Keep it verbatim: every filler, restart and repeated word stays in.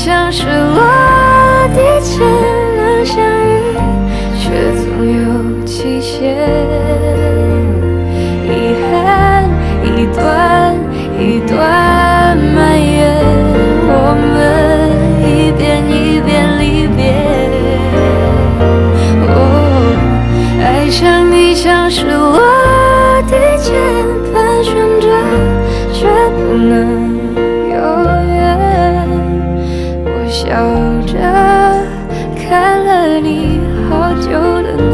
像是落地前的相遇，却总有期限。遗憾一段一段埋怨，我们一遍一遍离别。哦，爱上你像是落地键盘旋着，却不能永远。我笑着看了你好久的